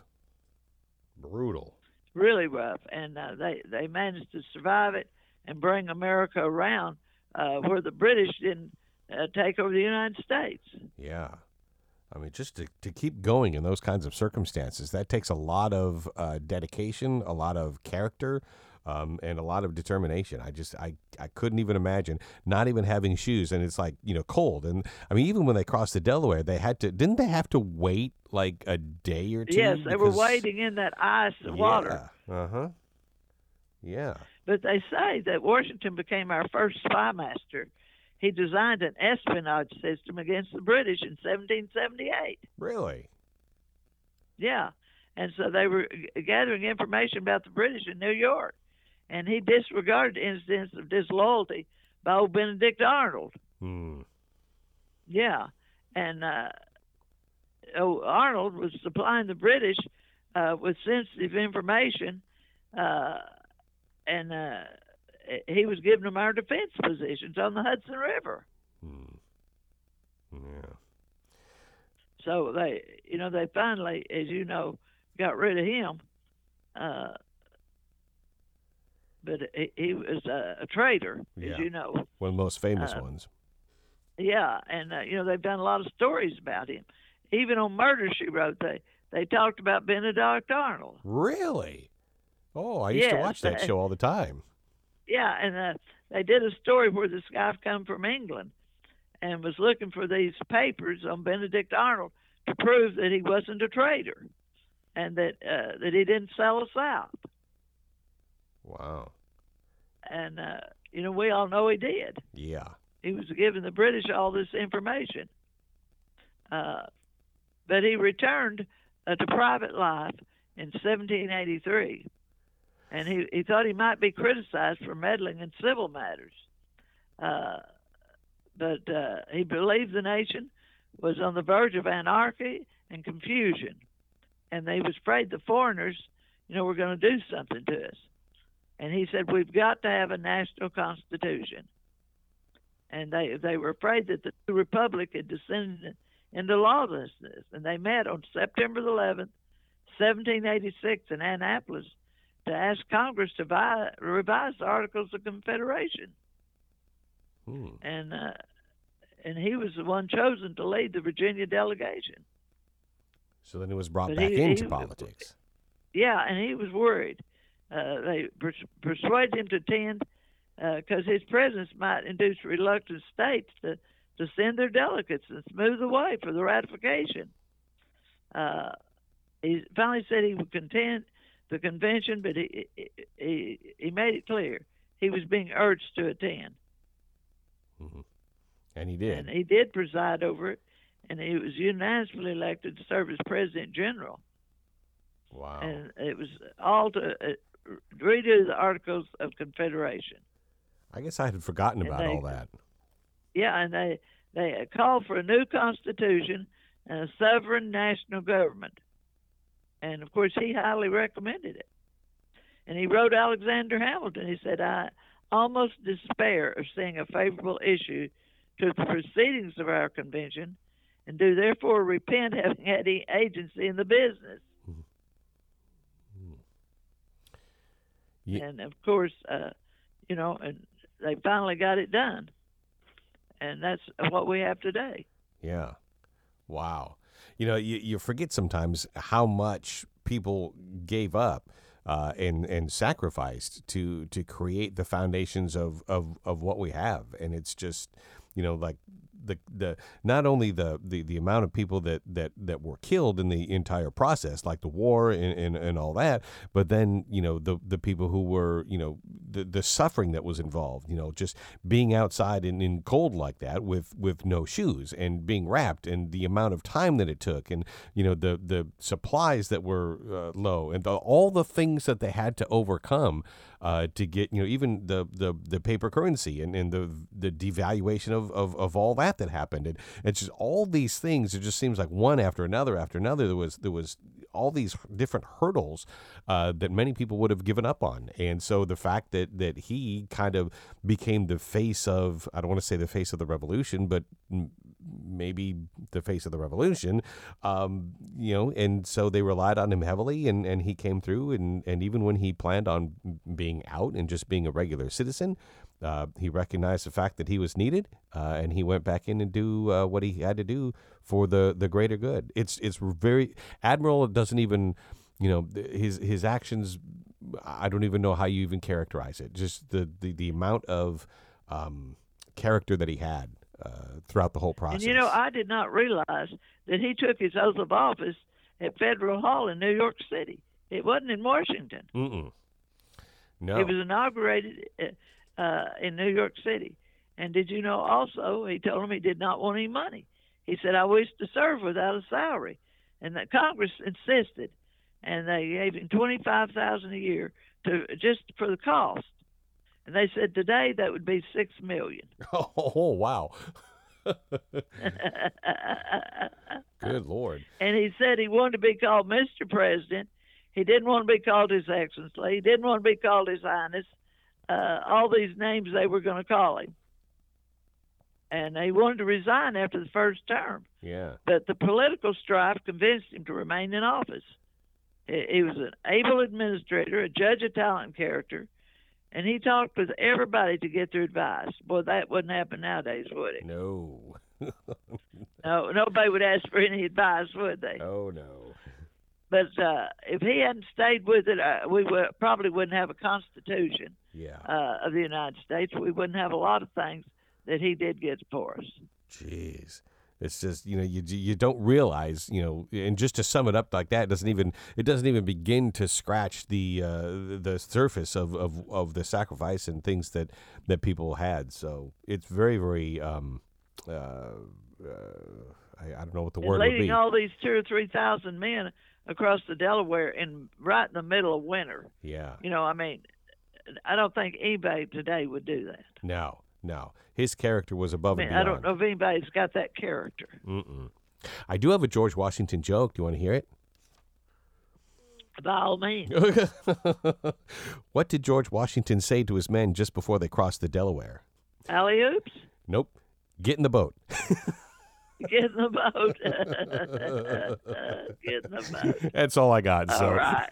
Brutal. Really rough. And uh, they, they managed to survive it and bring America around uh, where the British didn't uh, take over the United States. Yeah. I mean, just to, to keep going in those kinds of circumstances, that takes a lot of uh, dedication, a lot of character, um, and a lot of determination. I just, I, I couldn't even imagine not even having shoes, and it's like, you know, cold. And I mean, even when they crossed the Delaware, they had to, didn't they have to wait like a day or two? Yes, they were Because- wading in that ice and water. Yeah. Uh-huh. Yeah. But they say that Washington became our first spy master. He designed an espionage system against the British in seventeen seventy-eight. Really? Yeah. And so they were g- gathering information about the British in New York. And he disregarded incidents of disloyalty by old Benedict Arnold. Hmm. Yeah. And uh, oh, Arnold was supplying the British uh, with sensitive information, uh, and uh, he was giving them our defense positions on the Hudson River. Hmm. Yeah. So they, you know, they finally, as you know, got rid of him. Uh, but he, he was a, a traitor, Yeah. as you know. One of the most famous Uh, ones. Yeah, and uh, you know they've done a lot of stories about him. Even on Murder, She Wrote, they they talked about Benedict Arnold. Really? Oh, I used to Yes, watch that uh, show all the time. Yeah, and uh, they did a story where this guy come from England and was looking for these papers on Benedict Arnold to prove that he wasn't a traitor and that uh, that he didn't sell us out. Wow. And uh, you know, we all know he did. Yeah. He was giving the British all this information. Uh, but he returned uh, to private life in seventeen eighty-three, and he, he thought he might be criticized for meddling in civil matters. Uh, but uh, he believed the nation was on the verge of anarchy and confusion, and they was afraid the foreigners, you know, were going to do something to us. And he said, we've got to have a national constitution. And they they were afraid that the republic had descended into lawlessness. And they met on September eleventh, seventeen eighty-six in Annapolis to ask Congress to vi- revise the Articles of Confederation. Hmm. And uh, and he was the one chosen to lead the Virginia delegation. So then it was brought But back he- into he- politics. Yeah, and he was worried. Uh, they pers- persuaded him to attend because his presence might induce reluctant states to, to send their delegates and smooth the way for the ratification. Uh, he finally said he would contend the convention, but he, he, he made it clear he was being urged to attend. Hmm. And he did. And he did preside over it, and he was unanimously elected to serve as President General. Wow. And it was all to uh, redo the Articles of Confederation. I guess I had forgotten And about they- all that. Yeah, and they they called for a new constitution and a sovereign national government. And of course, he highly recommended it. And he wrote Alexander Hamilton. He said, I almost despair of seeing a favorable issue to the proceedings of our convention, and do therefore repent having had any agency in the business. Yeah. And of course, uh, you know, and they finally got it done, and that's what we have today. Yeah. Wow. You know, you, you forget sometimes how much people gave up uh, and and sacrificed to to create the foundations of, of, of what we have, and it's just, you know, like the the not only the, the, the amount of people that, that, that were killed in the entire process, like the war and, and, and all that, but then, you know, the the people who were, you know, the, the suffering that was involved, you know, just being outside in, in cold like that with, with no shoes and being wrapped, and the amount of time that it took, and, you know, the, the supplies that were uh, low, and the, all the things that they had to overcome uh, to get, you know, even the, the, the paper currency and, and the the devaluation of, of, of all that that happened. And it's just all these things. It just seems like one after another after another. There was there was all these different hurdles uh, that many people would have given up on. And so the fact that that he kind of became the face of, I don't want to say the face of the revolution, but maybe the face of the revolution, um, you know, and so they relied on him heavily, and, and he came through, and, and even when he planned on being out and just being a regular citizen, uh, he recognized the fact that he was needed, uh, and he went back in and do uh, what he had to do for the, the greater good. It's it's very, Admiral doesn't even, you know, his his actions, I don't even know how you even characterize it. Just the, the, the amount of um, character that he had Uh, throughout the whole process. And, you know, I did not realize that he took his oath of office at Federal Hall in New York City. It wasn't in Washington. Mm-mm. No. It was inaugurated uh, in New York City. And did you know also, he told him he did not want any money. He said, I wish to serve without a salary. And the Congress insisted, and they gave him twenty-five thousand dollars a year to just for the cost. And they said today that would be six million. Oh, wow. Good Lord. And he said he wanted to be called Mister President. He didn't want to be called His Excellency. He didn't want to be called His Highness. Uh, all these names they were going to call him. And he wanted to resign after the first term. Yeah. But the political strife convinced him to remain in office. He, he was an able administrator, a judge of talent character, and he talked with everybody to get their advice. Boy, that wouldn't happen nowadays, would it? No. No, nobody would ask for any advice, would they? Oh, no. But uh, if he hadn't stayed with it, uh, we would, probably wouldn't have a Constitution yeah. uh, of the United States. We wouldn't have a lot of things that he did get for us. Jeez. It's just, you know, you you don't realize, you know, and just to sum it up like that, it doesn't even it doesn't even begin to scratch the uh, the surface of, of, of the sacrifice and things that, that people had. So it's very, very, um, uh, uh, I, I don't know what the and word would be. Leading all these two or three thousand men across the Delaware in right in the middle of winter. Yeah. You know, I mean, I don't think anybody today would do that. No. No, his character was above I mean, and beyond. I don't know if anybody's got that character. Mm-mm. I do have a George Washington joke. Do you want to hear it? By all means. What did George Washington say to his men just before they crossed the Delaware? Alley-oops? Nope. Get in the boat. Get in the boat. Get in the boat. That's all I got. All so. right.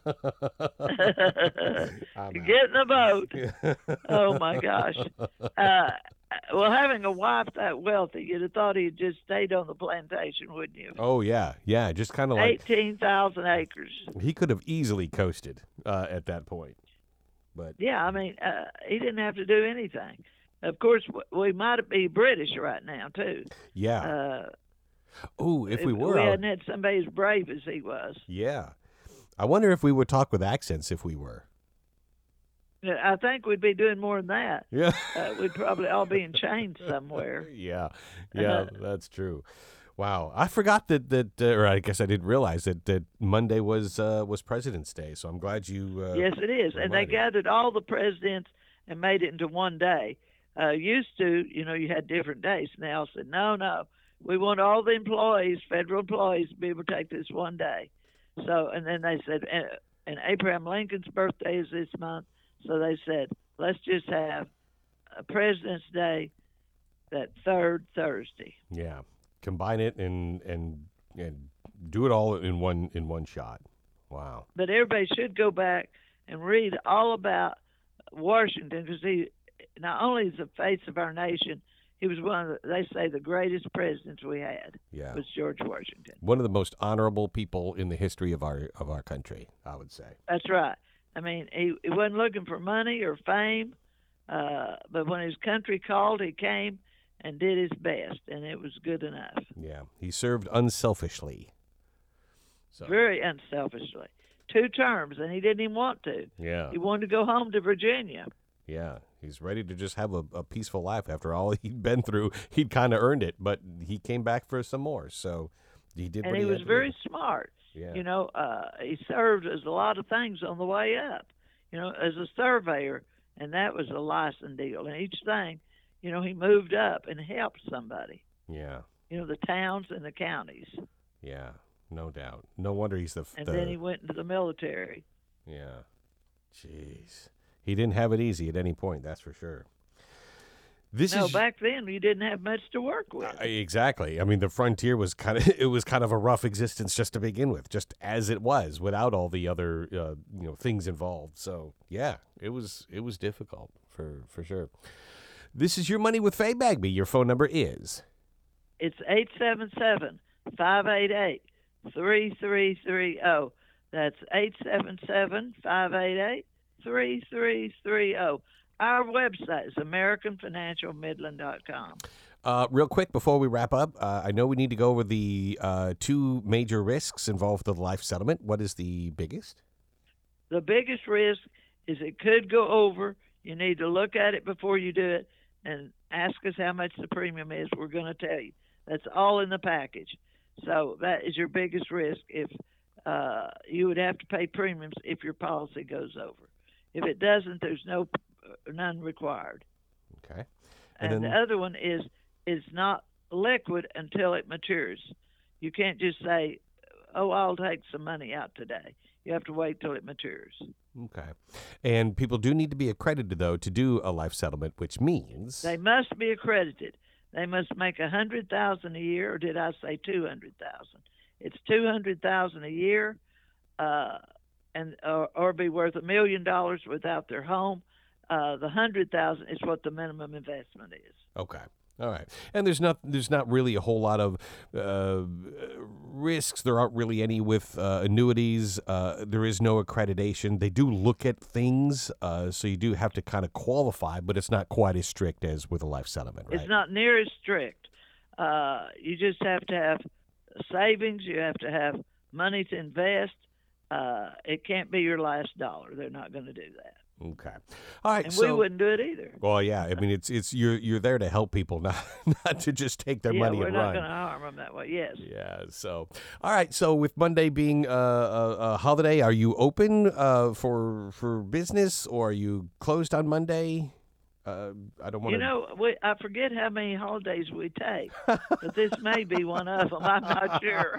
Get in the boat. Oh, my gosh. Uh, well, having a wife that wealthy, you'd have thought he'd just stayed on the plantation, wouldn't you? Oh, yeah. Yeah, just kind of like... eighteen thousand acres. He could have easily coasted uh, at that point. But Yeah, I mean, uh, he didn't have to do anything. Of course, we might be British right now, too. Yeah. Uh, oh, if we were... We hadn't had somebody as brave as he was. Yeah. I wonder if we would talk with accents if we were. I think we'd be doing more than that. Yeah. uh, we'd probably all be in chains somewhere. Yeah. Yeah, that's true. Wow. I forgot that, that uh, or I guess I didn't realize that, that Monday was uh, was President's Day, so I'm glad you... Uh, yes, it is. And they gathered all the presidents and made it into one day. Uh, used to, you know, you had different days. Now said, no, no, we want all the employees, federal employees, to be able to take this one day. So, and then they said, uh, and Abraham Lincoln's birthday is this month, so they said, let's just have a President's Day that third Thursday. Yeah, combine it and and and do it all in one in one shot. Wow. But everybody should go back and read all about Washington, because he not only is the face of our nation, he was one of the, they say, the greatest presidents we had. Yeah. Was George Washington. One of the most honorable people in the history of our of our country, I would say. That's right. I mean, he, he wasn't looking for money or fame, uh, but when his country called, he came and did his best, and it was good enough. Yeah, he served unselfishly. So. Very unselfishly. Two terms, and he didn't even want to. Yeah. He wanted to go home to Virginia. Yeah, he's ready to just have a, a peaceful life after all he'd been through. He'd kind of earned it, but he came back for some more. So he did. And what he, he was had to very do. smart. Yeah. You know, uh, he served as a lot of things on the way up. You know, as a surveyor, and that was a license deal. And each thing, you know, he moved up and helped somebody. Yeah. You know, the towns and the counties. Yeah, no doubt. No wonder he's the. And the, then he went into the military. Yeah. Jeez. He didn't have it easy at any point, that's for sure. This no, is, back then you didn't have much to work with. Uh, exactly. I mean, the frontier was kind of it was kind of a rough existence just to begin with, just as it was, without all the other uh, you know things involved. So yeah, it was it was difficult for for sure. This is Your Money with Faye Bagby. Your phone number is. It's eight seven seven, five eight eight, three three three zero. That's eight seven seven, five eight eight, three three three zero. Our website is american financial midland dot com. Uh, real quick before we wrap up, uh, I know we need to go over the uh, two major risks involved with the life settlement. What is the biggest? The biggest risk is it could go over. You need to look at it before you do it and ask us how much the premium is. We're going to tell you. That's all in the package. So that is your biggest risk. If uh, you would have to pay premiums if your policy goes over. If it doesn't, there's no none required. Okay. And, And the then, other one is it's not liquid until it matures. You can't just say, oh, I'll take some money out today. You have to wait till it matures. okay. And people do need to be accredited, though, to do a life settlement, which means... They must be accredited. They must make one hundred thousand dollars a year, or did I say two hundred thousand dollars? It's two hundred thousand dollars a year, uh, and or, or be worth a million dollars without their home. Uh, the one hundred thousand dollars is what the minimum investment is. Okay. All right. And there's not there's not really a whole lot of uh, risks. There aren't really any with uh, annuities. Uh, there is no accreditation. They do look at things, uh, so you do have to kind of qualify, but it's not quite as strict as with a life settlement, right? It's not near as strict. Uh, you just have to have savings. You have to have money to invest. Uh, it can't be your last dollar. They're not going to do that. Okay. All right. And so, we wouldn't do it either. Well, yeah. I mean, it's it's you're you're there to help people, not not to just take their yeah, money we're and not run. going to harm them that way. Yes. Yeah. So, all right. So, with Monday being uh, a, a holiday, are you open uh, for for business, or are you closed on Monday? Uh, I don't want You to. know, we, I forget how many holidays we take, but this may be one of them. I'm not sure.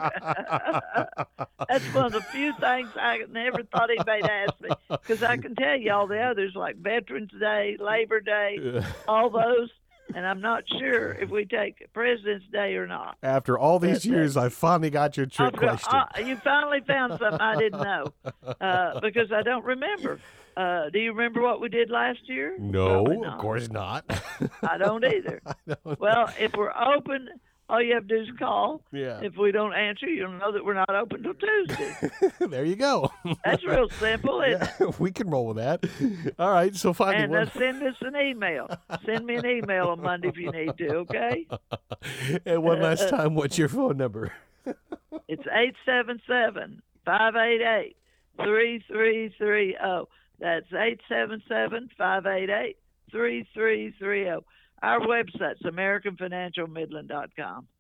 That's one of the few things I never thought anybody'd ask me, because I can tell you all the others, like Veterans Day, Labor Day, all those, and I'm not sure if we take President's Day or not. After all these That- years, I finally got your trick After- question. uh, you finally found something I didn't know, uh, because I don't remember. Uh, do you remember what we did last year? no, Probably of not. course not. I don't either. don't- Well, if we're open, all you have to do is call. Yeah. If we don't answer, you'll know that we're not open till Tuesday. There you go. That's real simple, isn't it? Yeah, we can roll with that. All right. So finally, And uh, send us an email. Send me an email on Monday if you need to, okay? and one last time, what's your phone number? It's eight seven seven, five eight eight, three three three zero. That's eight seven seven, five eight eight, three three three zero. Our website's american financial midland dot com.